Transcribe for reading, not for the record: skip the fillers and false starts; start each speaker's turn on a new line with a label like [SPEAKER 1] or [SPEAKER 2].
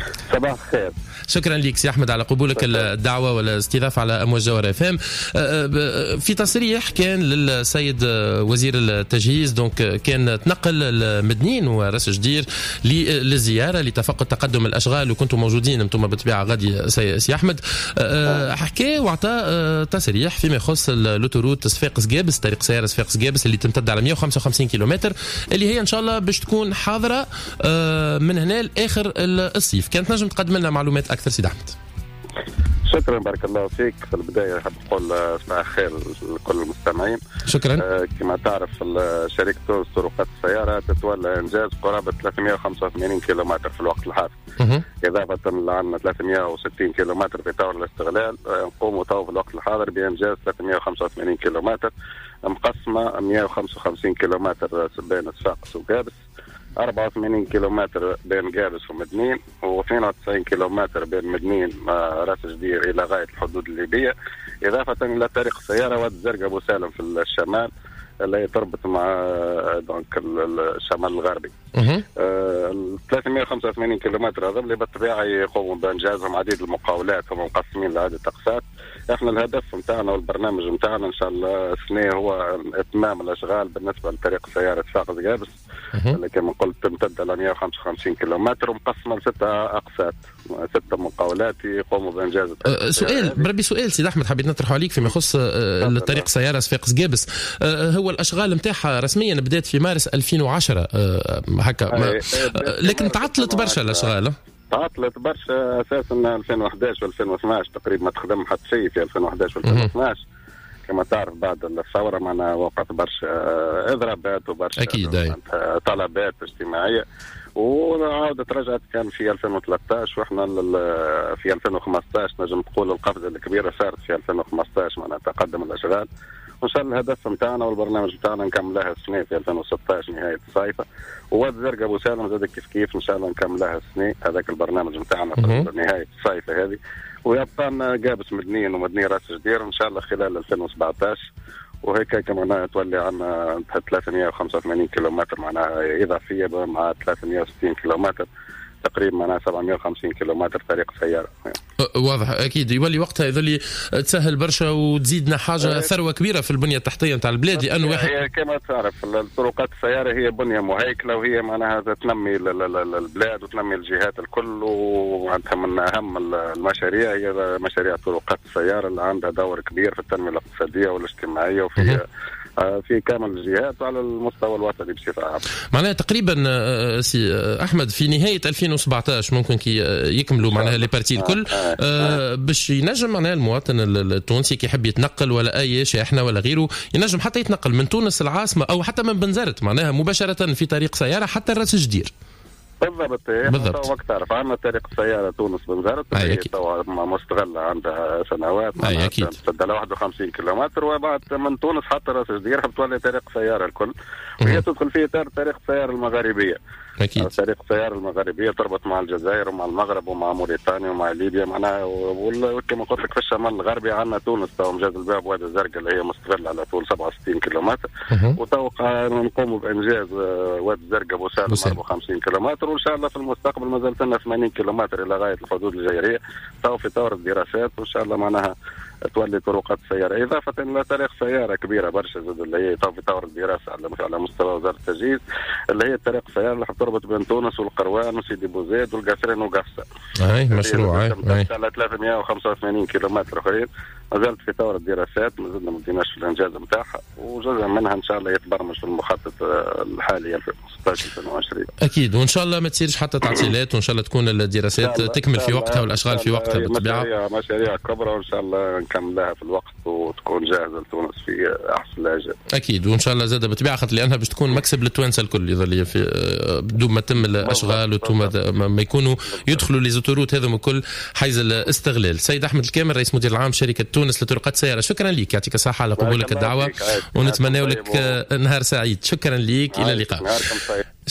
[SPEAKER 1] صباح الخير.
[SPEAKER 2] شكرا لك سي أحمد على قبولك الدعوة والاستضافة على أمواج جوهر FM. في تصريح كان للسيد وزير التجهيز دونك كان تنقل المدنيين وراس جدير للزيارة لتفقد تقدم الأشغال وكنتم موجودين انتم بالطبيعة غادي سي أحمد. حكى وعطى تصريح فيما يخص لوتوروت صفاقس جابس، طريق سيارة صفاقس جابس اللي تمتد على 155 كيلومتر اللي هي إن شاء الله باش تكون حاضرة من هنا لآخر الصيف. كانت نجم تقدم لنا معلومات أكثر سيد أحمد؟
[SPEAKER 1] شكرا بارك الله فيك. في البداية أحب أقول صباح الخير لكل المستمعين.
[SPEAKER 2] شكرا.
[SPEAKER 1] كما تعرف شركة تونس طرقات السيارة تتولى إنجاز قرابة 385 كيلومتر في الوقت الحاضر، إضافة لعنا 360 كيلومتر في طور الاستغلال. نقوم تو في الوقت الحاضر بإنجاز 385 كيلومتر مقسمة 155 كيلومتر بين صفاقس وجابس، 84 كيلومتر بين جابس ومدنين، و92 كيلومتر بين مدنين راس جدير إلى غاية الحدود الليبية، إضافة إلى طريق السيارة واد الزرقاء أبو سالم في الشمال اللي تربط مع دونك الشمال الغربي. 385 كيلومتر هذا اللي بالطبيعة يقوموا بإنجازهم عديد المقاولات، هم مقسمين لعدة أقساط. احنا الهدف نتاعنا والبرنامج نتاعنا ان شاء الله السنه هو اتمام الاشغال بالنسبه لطريق سياره صفاقس جابس اللي كما قلت تمتد على 155 كيلومتر ومقسمه لستة اقساط، 6 مقاولات يقوموا بانجاز.
[SPEAKER 2] سؤال بربي سؤال سيد احمد حبيت نطرحه عليك فيما يخص الطريق سياره صفاقس جابس. هو الاشغال نتاعها رسميا بدات في مارس 2010 هكا، لكن تعطلت برشا الاشغال.
[SPEAKER 1] تعطلت برشا اساسا 2011 و2012 تقريبا ما تخدم حتى شيء في 2011 و2012 كما تعرف بعد الثوره معنا وقعت برشا اضرابات وبرشا
[SPEAKER 2] اكيد
[SPEAKER 1] طلبات اجتماعيه وعاودت رجعت كان في 2013 واحنا في 2015 نجم تقول القفزه الكبيره صارت في 2015 معنا تقدم الاشغال، وان شاء الله الهدف نتاعنا والبرنامج نتاعنا نكملها السنه في 2016 نهايه الصيفه، وواد الزرقاء ابو سالم زاد كيف ان شاء الله نكملها السنه هذاك البرنامج نتاعنا في نهايه الصيفه هذه، ويبقى لنا جابس مدنيين ومدني راس جدير ان شاء الله خلال 2017 وهيك معناها تولي عنا 385 كيلومتر معناها اضافيه مع 360 كيلومتر تقريبا معناها 750 كيلومتر طريق سياره.
[SPEAKER 2] واضح اكيد يولي وقتها يظل تسهل برشا وتزيدنا حاجه ثروه كبيره في البنيه التحتيه نتاع البلاد، لانه
[SPEAKER 1] هي كما تعرف الطرقات السياره هي بنيه مهيكله وهي معناها تنمي البلاد وتنمي الجهات الكل، ومعناتها من اهم المشاريع هي مشاريع طرقات السياره اللي عندها دور كبير في التنميه الاقتصاديه والاجتماعيه وفي في كامل الجهات وعلى المستوى الوطني بصفه عامه.
[SPEAKER 2] معناها تقريبا سي احمد في نهايه 2017 ممكن كي يكملوا معناها لي بارتي الكل باش ينجم معناها المواطن التونسي كي يحب يتنقل ولا اي شاحنه ولا غيره ينجم حتى يتنقل من تونس العاصمه او حتى من بنزرت معناها مباشره في طريق سياره حتى راس جدير.
[SPEAKER 1] بالضبط. وقت تعرف عندنا طريق السيارة تونس بنزرت هي مستغلة عندها سنوات تبدا 51 كيلومتر، وبعد من تونس حتى راس جدير بتولي طريق سيارة الكل وهي تدخل فيه طريق السيارة المغاربية.
[SPEAKER 2] أكيد.
[SPEAKER 1] طريق السيارة المغاربية تربط مع الجزائر ومع المغرب ومع موريتانيا ومع ليبيا معناها، وكما قلت لك في الشمال الغربي عندنا تونس تو مجاز الباب وادي الزرقاء اللي هي مستغلة على طول 67 كيلومتر وتوقع نقوم بإنجاز وادي الزرقاء أبو سالم 54 كيلومتر، وإن شاء الله في المستقبل ما زالت لنا 80 كيلومتر إلى غاية الحدود الجزائرية تو في طور الدراسات، وإن شاء الله معناها تولي طرقات سيارة إضافة إلى طريق سيارة كبيرة برشا زاد اللي هي في طور الدراسة على مستوى وزارة التجهيز اللي هي طريق سيارة اللي حتربط بين تونس والقروان وسيدي بوزيد والقصرين وقفصة.
[SPEAKER 2] مشروع
[SPEAKER 1] على 385 كيلومتر أخرين ما زالت في طور الدراسات، ما زلنا ما بديناش في الإنجاز نتاعها وجزء منها إن شاء الله يتبرمج في المخطط الحالي 2016-2020.
[SPEAKER 2] أكيد، وإن شاء الله ما تصيرش حتى تعطيلات وإن شاء الله تكون الدراسات تكمل في وقتها والأشغال في وقتها بالطبيعة.
[SPEAKER 1] مشاريع كبرى وإن شاء الله نكملها في الوقت وتكون جاهزة لتونس في أحسن الأجال.
[SPEAKER 2] أكيد، وإن شاء الله زاد بالطبيعة خاطر لأنها باش تكون مكسب للتوانسة الكل يظل في بدون ما تتم الأشغال وما يكونوا يدخلوا ليزوتوروت هذم الكل حيز الاستغلال. سيد أحمد الكامل رئيس مدير العام شركة تونس لطرقات السيارة، شكرا لك، يعطيك الصحة على قبولك الدعوة ونتمنى لك نهار سعيد. شكرا لك، إلى اللقاء.